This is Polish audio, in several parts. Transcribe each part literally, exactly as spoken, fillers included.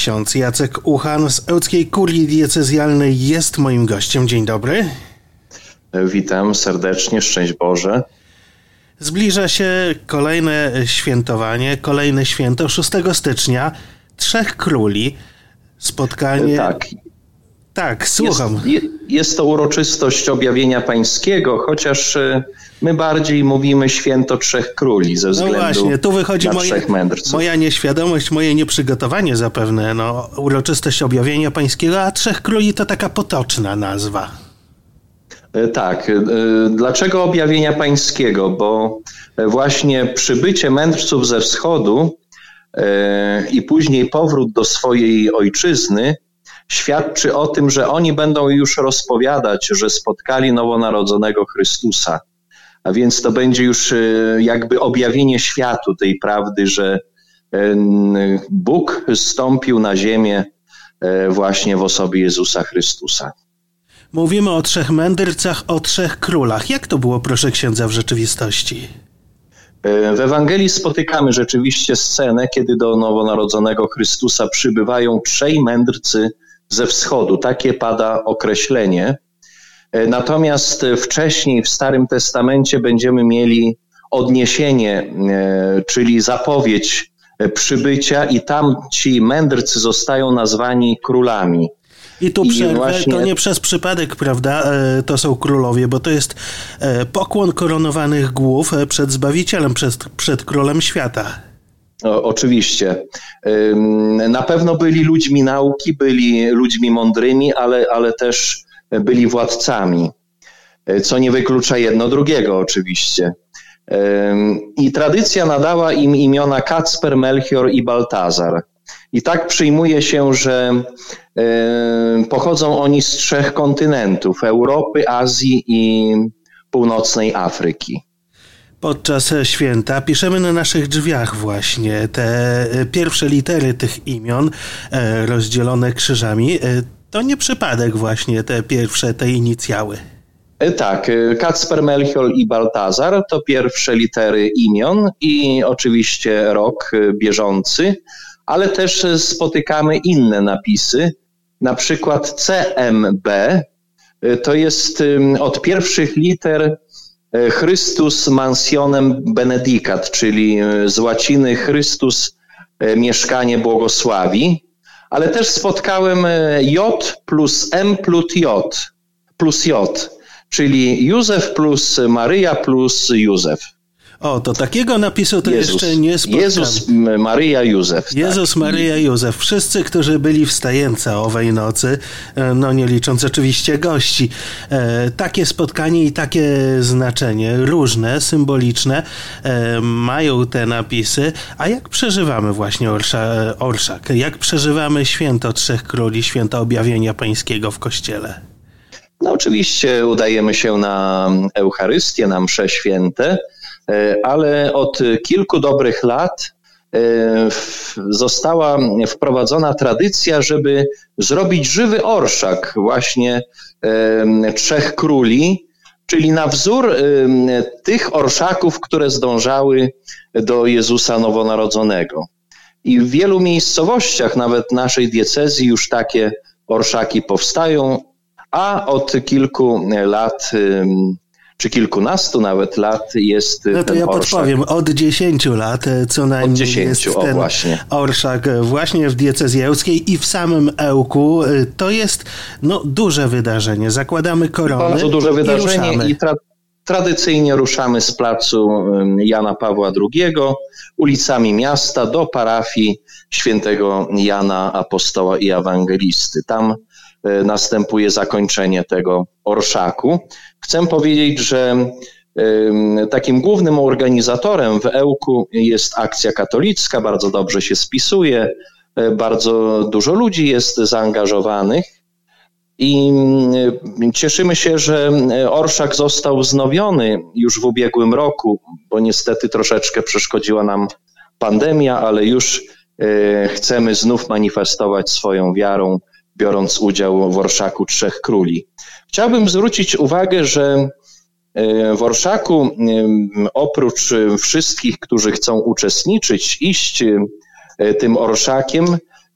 ksiądz Jacek Uchan z Ełckiej Kurii Diecezjalnej jest moim gościem. Dzień dobry. Witam serdecznie, szczęść Boże. Zbliża się kolejne świętowanie, kolejne święto szóstego stycznia, Trzech Króli. Spotkanie... Tak. Tak, słucham. Jest, jest to uroczystość objawienia pańskiego, chociaż my bardziej mówimy święto Trzech Króli ze względu no właśnie, tu wychodzi na moje, trzech mędrców. Moja nieświadomość, moje nieprzygotowanie zapewne. No, uroczystość objawienia pańskiego, a Trzech Króli to taka potoczna nazwa. Tak. Dlaczego objawienia pańskiego? Bo właśnie przybycie mędrców ze wschodu i później powrót do swojej ojczyzny świadczy o tym, że oni będą już rozpowiadać, że spotkali nowonarodzonego Chrystusa. A więc to będzie już jakby objawienie światu tej prawdy, że Bóg zstąpił na ziemię właśnie w osobie Jezusa Chrystusa. Mówimy o trzech mędrcach, o trzech królach. Jak to było, proszę księdza, w rzeczywistości? W Ewangelii spotykamy rzeczywiście scenę, kiedy do nowonarodzonego Chrystusa przybywają trzej mędrcy ze wschodu. Takie pada określenie. Natomiast wcześniej w Starym Testamencie będziemy mieli odniesienie, czyli zapowiedź przybycia i tam ci mędrcy zostają nazwani królami. I tu przerwę, właśnie... to nie przez przypadek, prawda, to są królowie, bo to jest pokłon koronowanych głów przed Zbawicielem, przed, przed Królem Świata. O, oczywiście. Na pewno byli ludźmi nauki, byli ludźmi mądrymi, ale, ale też byli władcami, co nie wyklucza jedno drugiego oczywiście. I tradycja nadała im imiona Kacper, Melchior i Baltazar. I tak przyjmuje się, że pochodzą oni z trzech kontynentów: Europy, Azji i północnej Afryki. Podczas święta piszemy na naszych drzwiach właśnie te pierwsze litery tych imion rozdzielone krzyżami. To nie przypadek właśnie te pierwsze, te inicjały. Tak, Kacper, Melchior i Baltazar to pierwsze litery imion i oczywiście rok bieżący, ale też spotykamy inne napisy, na przykład C M B, to jest od pierwszych liter Christus mansionem benedicat, czyli z łaciny Chrystus mieszkanie błogosławi, ale też spotkałem J plus M plus J, plus J, czyli Józef plus Maryja plus Józef. O, to takiego napisu to Jezus, jeszcze nie spotkałem. Jezus, Maryja, Józef. Jezus, tak. Maryja, Józef. Wszyscy, którzy byli w stajence owej nocy, no nie licząc oczywiście gości. E, takie spotkanie i takie znaczenie, różne, symboliczne, e, mają te napisy. A jak przeżywamy właśnie orsza, orszak? Jak przeżywamy święto Trzech Króli, święto objawienia pańskiego w Kościele? No oczywiście udajemy się na Eucharystię, na msze święte, ale od kilku dobrych lat została wprowadzona tradycja, żeby zrobić żywy orszak właśnie Trzech Króli, czyli na wzór tych orszaków, które zdążały do Jezusa Nowonarodzonego. I w wielu miejscowościach, nawet naszej diecezji, już takie orszaki powstają, a od kilku lat czy kilkunastu nawet lat jest ten orszak. No to ja podpowiem, od dziesięciu lat co najmniej od dziesięciu, jest o, ten właśnie. orszak właśnie w diecezji ełckiej i w samym Ełku. To jest no, duże wydarzenie. Zakładamy korony. Bardzo duże wydarzenie i, i tra- tradycyjnie ruszamy z placu Jana Pawła drugiego, ulicami miasta do parafii świętego Jana Apostoła i Ewangelisty. Tam następuje zakończenie tego orszaku. Chcę powiedzieć, że takim głównym organizatorem w Ełku jest Akcja Katolicka, bardzo dobrze się spisuje, bardzo dużo ludzi jest zaangażowanych i cieszymy się, że orszak został wznowiony już w ubiegłym roku, bo niestety troszeczkę przeszkodziła nam pandemia, ale już chcemy znów manifestować swoją wiarą, biorąc udział w orszaku Trzech Króli. Chciałbym zwrócić uwagę, że w orszaku oprócz wszystkich, którzy chcą uczestniczyć, iść tym orszakiem,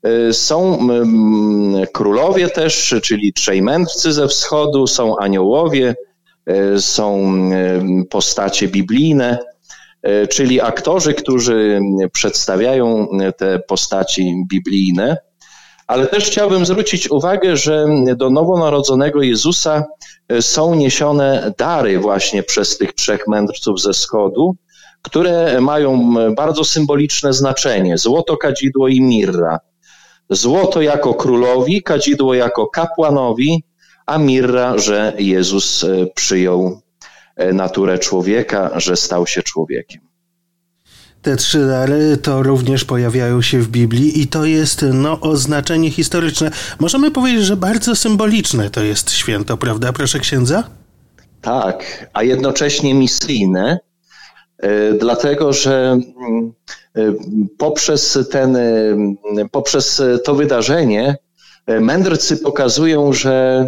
Są królowie też, czyli trzej mędrcy ze wschodu, są aniołowie, są postacie biblijne, czyli aktorzy, którzy przedstawiają te postaci biblijne. Ale też chciałbym zwrócić uwagę, że do nowonarodzonego Jezusa są niesione dary właśnie przez tych trzech mędrców ze wschodu, które mają bardzo symboliczne znaczenie. Złoto, kadzidło i mirra. Złoto jako królowi, kadzidło jako kapłanowi, a mirra, że Jezus przyjął naturę człowieka, że stał się człowiekiem. Te trzy dary to również pojawiają się w Biblii i to jest no, oznaczenie historyczne. Możemy powiedzieć, że bardzo symboliczne to jest święto, prawda, proszę księdza? Tak, a jednocześnie misyjne, dlatego że poprzez, ten, poprzez to wydarzenie mędrcy pokazują, że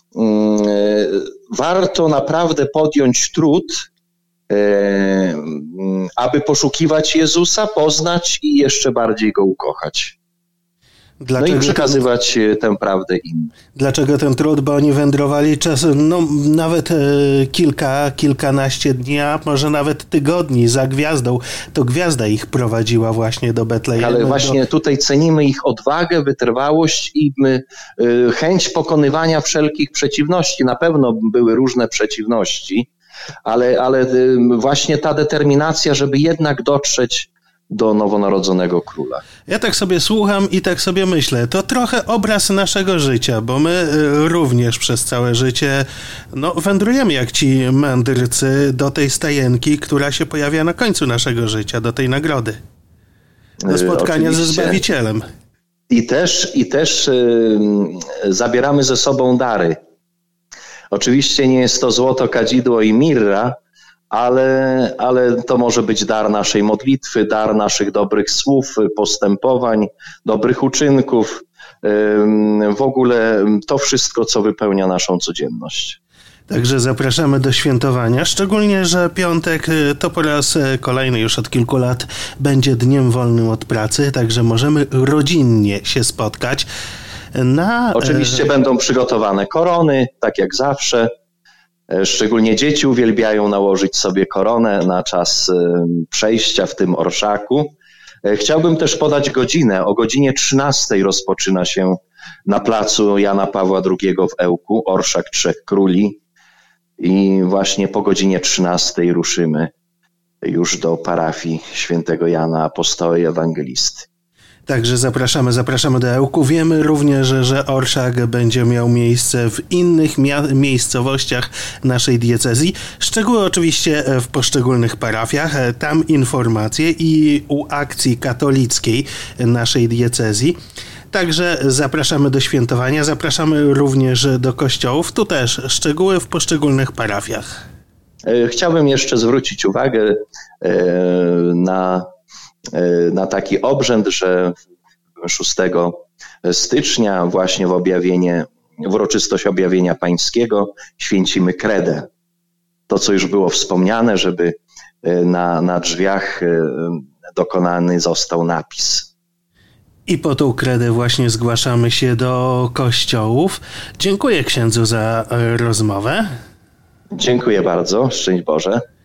warto naprawdę podjąć trud, aby poszukiwać Jezusa, poznać i jeszcze bardziej Go ukochać. Dlaczego no i przekazywać ten, tę prawdę innym. Dlaczego ten trud? Bo oni wędrowali czasem, no nawet e, kilka, kilkanaście dni, a może nawet tygodni za gwiazdą. To gwiazda ich prowadziła właśnie do Betlejemu. Ale właśnie do... tutaj cenimy ich odwagę, wytrwałość i my, y, chęć pokonywania wszelkich przeciwności. Na pewno były różne przeciwności, ale, ale y, właśnie ta determinacja, żeby jednak dotrzeć do nowonarodzonego króla. Ja tak sobie słucham i tak sobie myślę, to trochę obraz naszego życia, bo my również przez całe życie no, wędrujemy jak ci mędrcy do tej stajenki, która się pojawia na końcu naszego życia, do tej nagrody, do spotkania Oczywiście. ze Zbawicielem. I też, i też yy, zabieramy ze sobą dary. Oczywiście nie jest to złoto, kadzidło i mirra, Ale, ale to może być dar naszej modlitwy, dar naszych dobrych słów, postępowań, dobrych uczynków, w ogóle to wszystko, co wypełnia naszą codzienność. Także zapraszamy do świętowania, szczególnie, że piątek to po raz kolejny już od kilku lat będzie dniem wolnym od pracy, także możemy rodzinnie się spotkać. Na... Oczywiście będą przygotowane korony, tak jak zawsze. Szczególnie dzieci uwielbiają nałożyć sobie koronę na czas przejścia w tym orszaku. Chciałbym też podać godzinę. O godzinie trzynastej rozpoczyna się na placu Jana Pawła drugiego w Ełku orszak Trzech Króli i właśnie po godzinie trzynastej ruszymy już do parafii świętego Jana Apostoła i Ewangelisty. Także zapraszamy, zapraszamy do Ełku. Wiemy również, że orszak będzie miał miejsce w innych mia- miejscowościach naszej diecezji. Szczegóły oczywiście w poszczególnych parafiach. Tam informacje i u akcji katolickiej naszej diecezji. Także zapraszamy do świętowania, zapraszamy również do kościołów. Tu też szczegóły w poszczególnych parafiach. Chciałbym jeszcze zwrócić uwagę na na taki obrzęd, że szóstego stycznia właśnie w objawienie, w uroczystość objawienia pańskiego święcimy kredę. To, co już było wspomniane, żeby na, na drzwiach dokonany został napis. I po tą kredę właśnie zgłaszamy się do kościołów. Dziękuję księdzu za rozmowę. Dziękuję bardzo. Szczęść Boże.